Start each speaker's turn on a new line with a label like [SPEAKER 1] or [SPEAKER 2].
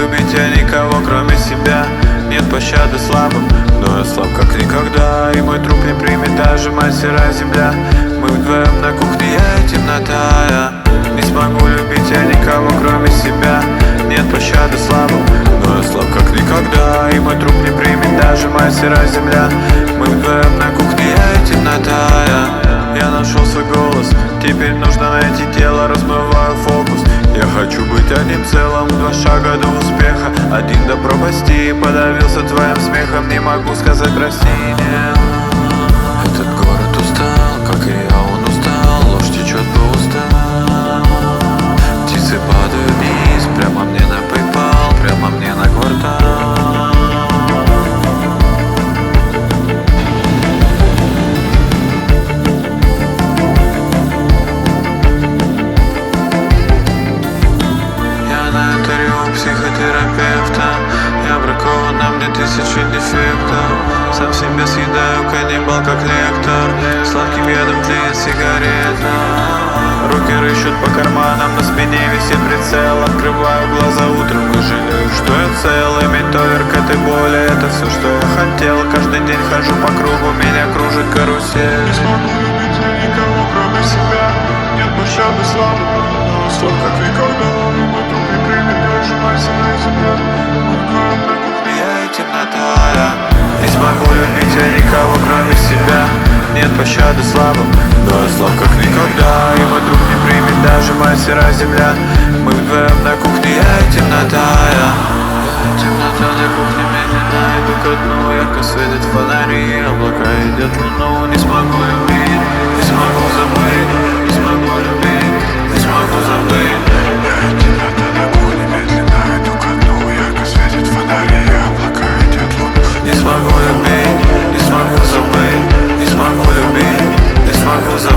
[SPEAKER 1] любить я никого, кроме себя. Нет пощады слабым, но я слаб как никогда. И мой труп не примет даже мать сырая земля. Мы вдвоем на кухне, я и темнота. Я не смогу любить я никого, кроме себя. Нет пощады слабым, но я слаб как никогда. И мой труп не примет даже моя сырая земля. Мы вдвоем на кухне, я и темнота. Я нашел свой голос, теперь нужно найти тело. Размываю фокус, я хочу быть одним целым. 2 шага до успеха, 1 до пропасти. Подавился твоим смехом, не могу сказать прости, нет. Этот город устал, как и я, он устал. Ложь течет по устам. Птицы падают вниз, прямо мне на PayPal, прямо мне на квартал. Психотерапевта, я бракован, на мне 1000 дефектов. Сам себя съедаю, каннибал как лектор. Сладким ядом тлеет сигарета. Руки рыщут по карманам, на спине висит прицел. Открываю глаза утром и жалею, что я цел. Иметь доверк этой боли, это все, что я хотел. Каждый день хожу по кругу, меня кружит карусель.
[SPEAKER 2] Не смогу любить я никого, кроме себя. Нет пощады слабым, но слаб как никогда. И мой труп не примет даже мать сырая земля. Мы вдвоем на кухне,
[SPEAKER 1] Я и темнота. Я не смогу любить я никого, кроме себя. Нет пощады слабым, но я слаб как никогда. И мой друг не примет даже моя сырая земля. Мы вдвоем на кухне, я и темнота. Я темнота на кухне, медленно иду ко дну. Ярко светят фонари, облака идет луну. Не смогу любить, не смогу забыть, не смогу любить, не смогу забыть.
[SPEAKER 2] темнота на кухне, медленно иду ко дну. Ярко светят фонари, облака идет луна.
[SPEAKER 1] Не смогу любить, не смогу забыть, не смогу любить, не смогу забыть.